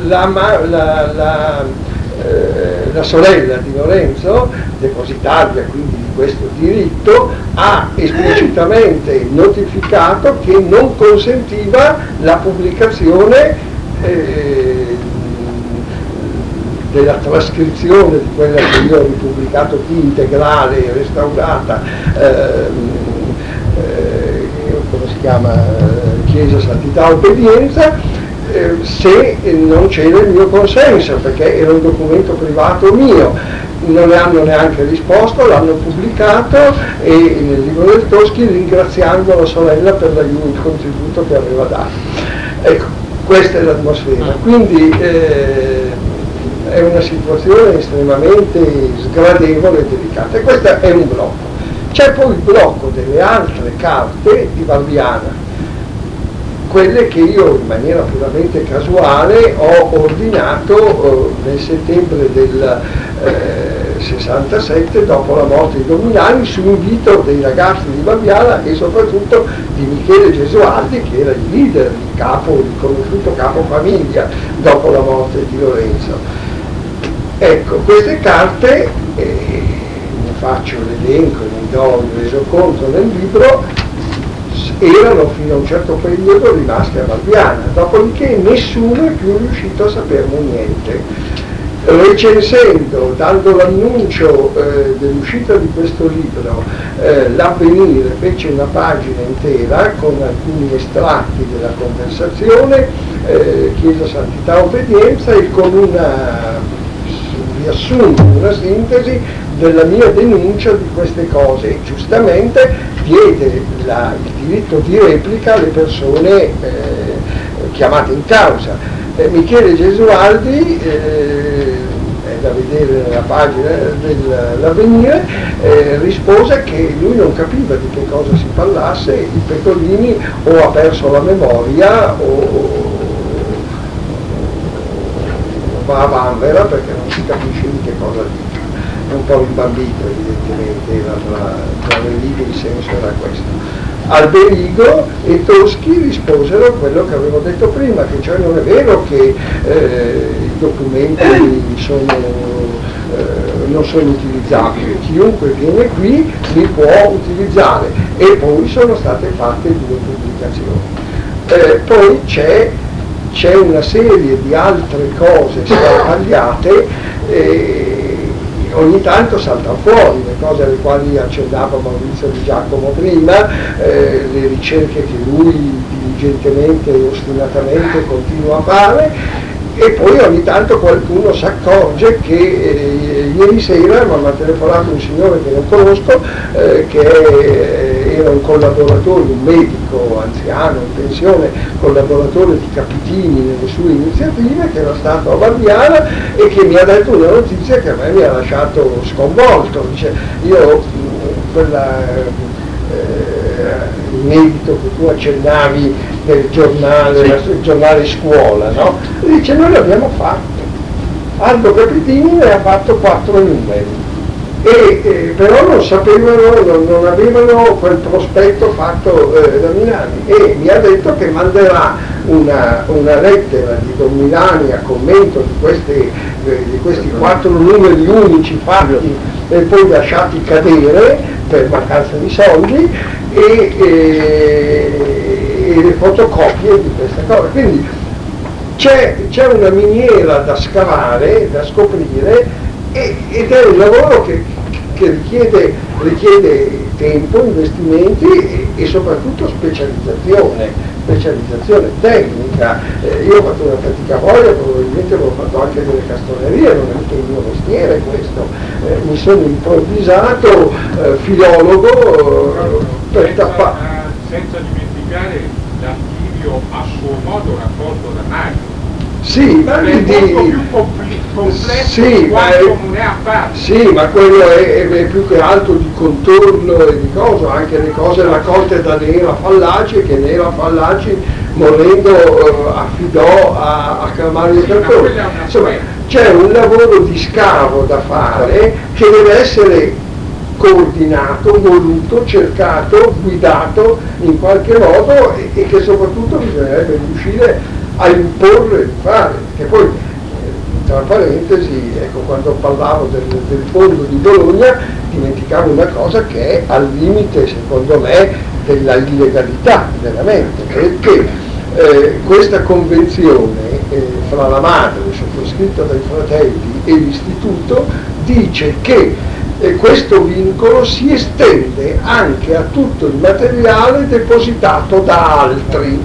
la sorella di Lorenzo, depositaria quindi di questo diritto, ha esplicitamente notificato che non consentiva la pubblicazione della trascrizione di quella che io ho ripubblicato qui integrale, restaurata, come si chiama, Chiesa, Santità, Obbedienza, se non c'era il mio consenso, perché era un documento privato mio. Non ne hanno neanche risposto, l'hanno pubblicato e nel libro del Toschi, ringraziando la sorella per il contributo che aveva dato. Ecco, questa è l'atmosfera. Quindi è una situazione estremamente sgradevole e delicata, e questo è un blocco. C'è poi il blocco delle altre carte di Barbiana, quelle che io in maniera puramente casuale ho ordinato nel settembre del 67, dopo la morte di Dominani, su invito dei ragazzi di Barbiana e soprattutto di Michele Gesualdi, che era il leader, il conosciuto capo famiglia dopo la morte di Lorenzo. Ecco, queste carte, ne faccio l'elenco, ne do il resoconto nel libro, erano fino a un certo periodo rimaste a Barbiana, dopodiché nessuno è più riuscito a saperne niente. Recensendo, dando l'annuncio dell'uscita di questo libro, l'Avvenire fece una pagina intera con alcuni estratti della conversazione, Chiesa, Santità, Obbedienza, e con un riassunto, una sintesi della mia denuncia di queste cose, e giustamente diede il diritto di replica alle persone chiamate in causa. Michele Gesualdi, è da vedere nella pagina dell'Avvenire, rispose che lui non capiva di che cosa si parlasse, il Pecolini o ha perso la memoria o va a vanvera perché non si capisce di che cosa dice. È un po' rimbambito evidentemente, tra le righe il senso era questo. Alberigo e Toschi risposero quello che avevo detto prima, che cioè non è vero che i documenti non sono utilizzabili, chiunque viene qui li può utilizzare, e poi sono state fatte 2 pubblicazioni. Poi c'è una serie di altre cose sbagliate, ogni tanto saltano fuori le cose alle quali accennava Maurizio Di Giacomo prima, le ricerche che lui diligentemente e ostinatamente continua a fare, e poi ogni tanto qualcuno si accorge che ieri sera mi ha telefonato un signore che non conosco, che era un collaboratore, un medico anziano in pensione, collaboratore di Capitini nelle sue iniziative, che era stato a Barbiana e che mi ha detto una notizia che a me mi ha lasciato sconvolto. Dice, io l'inedito che tu accennavi nel giornale, sì, il giornale Scuola, no? Dice, noi l'abbiamo fatto. Aldo Capitini ne ha fatto 4 numeri. Però non sapevano, non avevano quel prospetto fatto da Milani, e mi ha detto che manderà una lettera di Don Milani a commento di questi 4 numeri unici fatti e poi lasciati cadere per mancanza di soldi, e le fotocopie di questa cosa. Quindi c'è una miniera da scavare, da scoprire, ed è un lavoro che richiede tempo, investimenti e soprattutto specializzazione tecnica. Io ho fatto una fatica voglia, probabilmente avevo fatto anche delle castonerie, non è il mio mestiere questo. Mi sono improvvisato filologo per tappare. Senza dimenticare l'archivio a suo modo raccolto da Mario. Sì, ma è molto più complesso, sì, di quanto non è a parte. Sì, ma quello è più che altro di contorno e di cosa, anche le cose raccolte da Nera Fallaci, che Nera Fallaci morendo affidò a Mario Cartone. Insomma, c'è un lavoro di scavo da fare che deve essere coordinato, voluto, cercato, guidato in qualche modo, e che soprattutto bisognerebbe riuscire a imporre di fare. che poi, tra parentesi, ecco, quando parlavo del fondo di Bologna, dimenticavo una cosa che è al limite, secondo me, della illegalità, veramente, perché questa convenzione fra la madre, sottoscritta dai fratelli, e l'istituto, dice che questo vincolo si estende anche a tutto il materiale depositato da altri,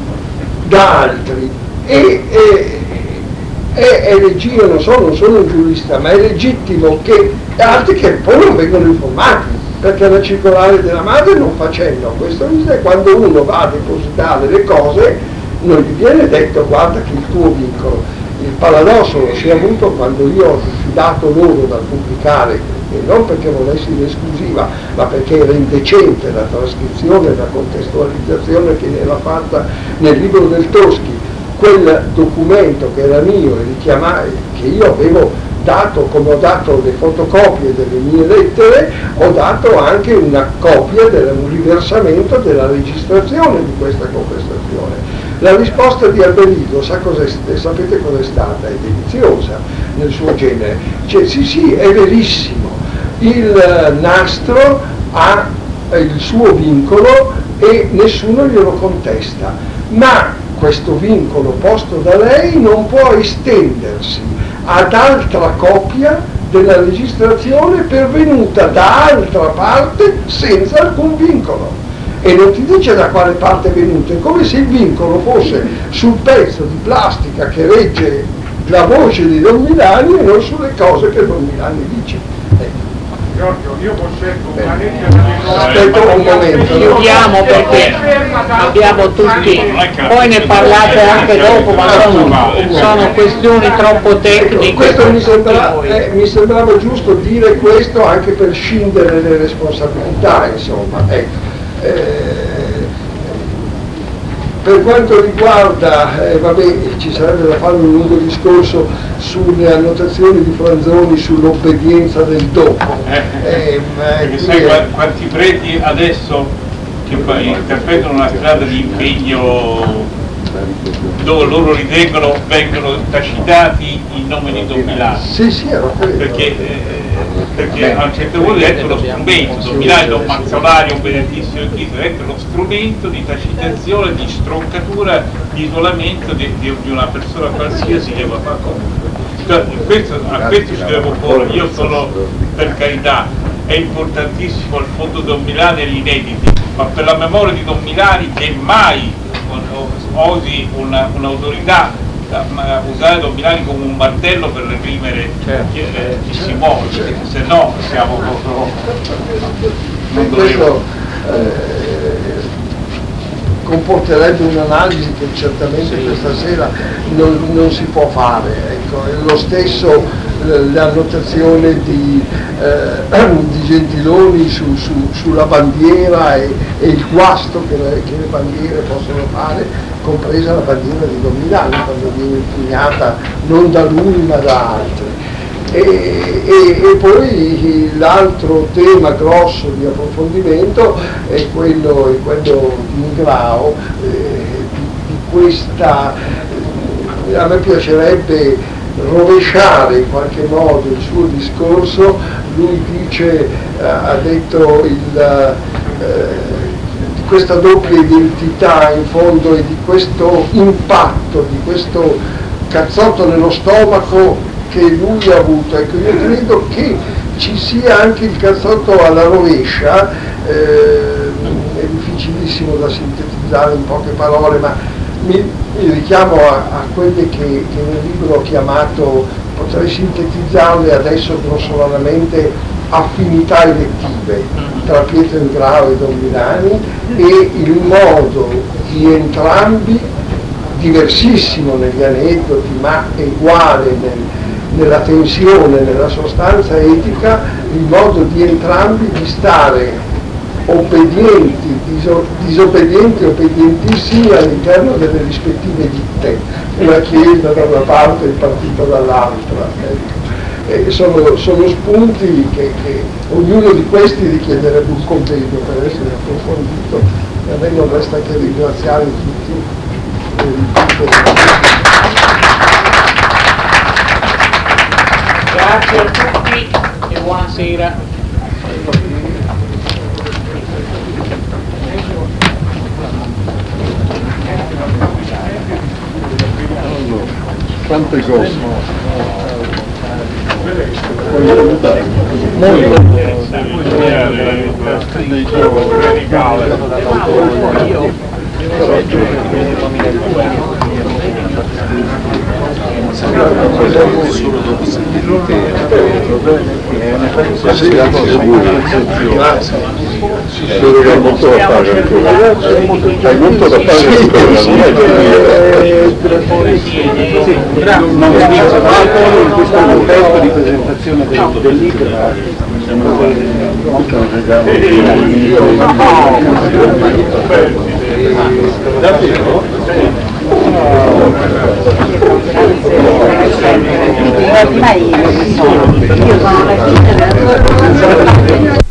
è legittimo, non sono un giurista, ma è legittimo che altri che poi non vengono informati, perché la circolare della madre non fa cenno a questo, e quando uno va a depositare le cose non gli viene detto guarda che il tuo vincolo. Il paradosso lo si è avuto quando io ho diffidato loro dal pubblicare, e non perché volessi l'esclusiva, ma perché era indecente la trascrizione, la contestualizzazione che era fatta nel libro del Toschi, quel documento che era mio e che io avevo dato, come ho dato le fotocopie delle mie lettere, ho dato anche una copia un riversamento della registrazione di questa conversazione. La risposta di Alberigo, sapete cos'è stata? È deliziosa nel suo genere. Cioè, sì, è verissimo, il nastro ha il suo vincolo e nessuno glielo contesta, ma questo vincolo posto da lei non può estendersi ad altra copia della registrazione pervenuta da altra parte senza alcun vincolo. E non ti dice da quale parte è venuto, è come se il vincolo fosse sul pezzo di plastica che regge la voce di Don Milani e non sulle cose che Don Milani dice. Giorgio, io posseggo una Aspetta un momento. Chiudiamo perché abbiamo tutti, poi ne parlate anche dopo, ma sono questioni troppo tecniche. Questo mi sembrava giusto dire questo anche per scindere le responsabilità, insomma. Per quanto riguarda, ci sarebbe da fare un lungo discorso sulle annotazioni di Franzoni sull'obbedienza del dopo. Perché sai quanti preti adesso che interpretano una strada di impegno dove loro ritengono vengono tacitati in nome di Don Milani. Sì, ero quello. Perché a un certo punto diventa uno strumento, Don Milani, Don Mazzolari, un benedictissimo Cristo, diventa uno strumento di tacitazione, di stroncatura, di isolamento di una persona qualsiasi che va fatta. A questo ci dobbiamo porre. Io sono, per carità, è importantissimo il fondo Don Milani e gli inediti, ma per la memoria di Don Milani che mai osi un'autorità usare Don Milani come un martello per reprimere chi si muove, se no siamo non questo comporterebbe un'analisi che certamente questa sera non si può fare, ecco. Lo stesso l'annotazione di Gentiloni sulla bandiera e il guasto che le bandiere possono fare, compresa la bandiera di Don Milani quando viene impugnata non da lui ma da altri. E poi l'altro tema grosso di approfondimento è quello di Ingrao, di questa, a me piacerebbe rovesciare in qualche modo il suo discorso. Lui dice, ha detto di questa doppia identità in fondo e di questo impatto, di questo cazzotto nello stomaco che lui ha avuto. Ecco, io credo che ci sia anche il cazzotto alla rovescia, è difficilissimo da sintetizzare in poche parole, ma mi richiamo a quelle che nel libro ho chiamato, potrei sintetizzarle adesso grossolanamente, affinità elettive tra Pietro Ingrao e Don Milani, e il modo di entrambi, diversissimo negli aneddoti ma uguale nella tensione, nella sostanza etica, il modo di entrambi di stare obbedienti, disobbedienti, obbedientissimi all'interno delle rispettive ditte, la Chiesa da una parte e il partito dall'altra. Sono spunti che ognuno di questi richiederebbe un convegno per essere approfondito, e a me non resta che ringraziare tutti per il tutto. Buonasera. Quante cose. Solo che hai molto da fare ancora. Hai molto da fare ancora, non è non in questo momento di presentazione del libro Ormai io sono la figlia della